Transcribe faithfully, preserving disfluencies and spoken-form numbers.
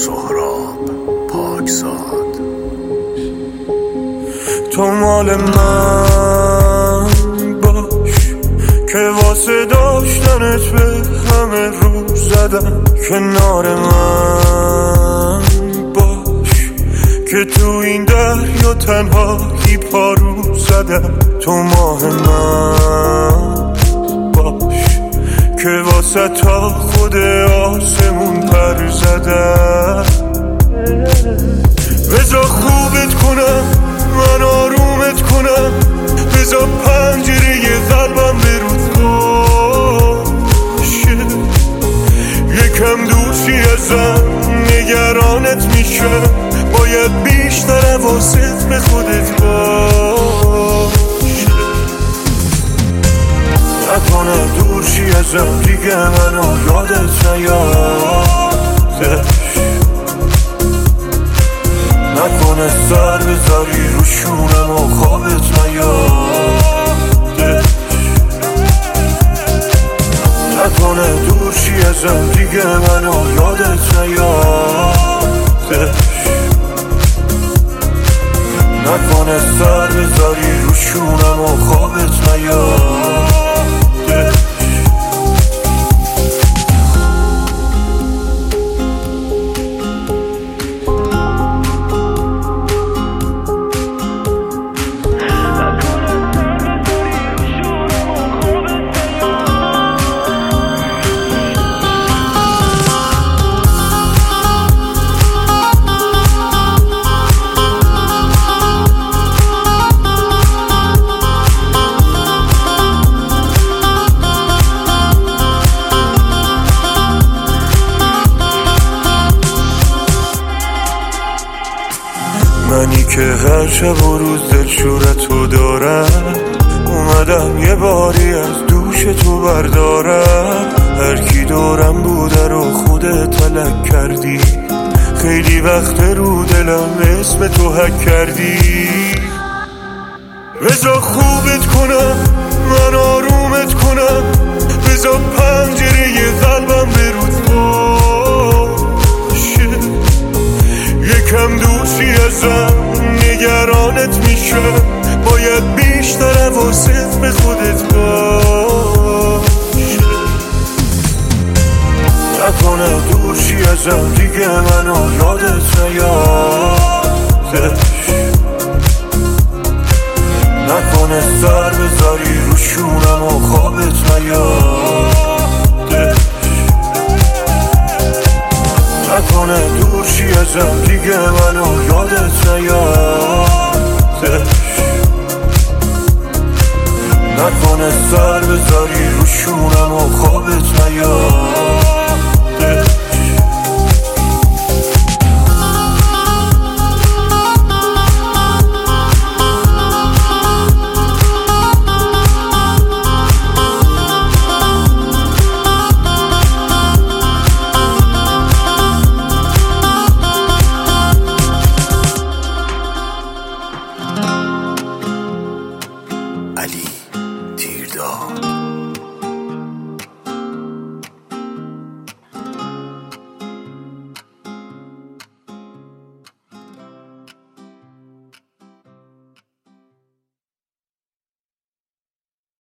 سهراب پاکزاد. تو مال من باش که واسه داشتنت به همه رو زدم، کنار من باش که تو این دریا تنهایی پارو زدم. تو ماه من باش که واسه تا خود آسمون پر زدم. بذار خوبت کنم، من آرومت کنم، بذار پنجره قلبم به رود باشه. یکم دوشی ازم نگرانت میشه، باید بیشتر حواست به خودت باشه. نکنه دورشی ازم دیگه منو یادت نیادش، نکنه سر بذاری رو شونم و خوابت نیادش، نکنه دورشی ازم دیگه منو یادت نیادش، نکنه سر بذاری رو شونم و خوابت نیادش. منی که هر شب و روز دلشورتو دارم، اومدم یه باری از دوش تو بردارم. هر کی دورم بوده رو خودت تلک کردی، خیلی وقت رو دلم اسم تو حک کردی. بذار خوبت کنم، من آرومت کنم، بذار پنجره قلبم به رود باشه. یکم دوستی ازم نگرانت میشه، باید بیشتر حواست به خودت باشه. نکنه دورشی ازم دیگه منو یادت نیادش، نکنه سر بذاری رو شونم و خوابت نیادش، نکنه دورشی ازم دیگه منو یادت نیادش، نکنه سر بذاری رو شونم و خوابت نیادش. علی تیرداد.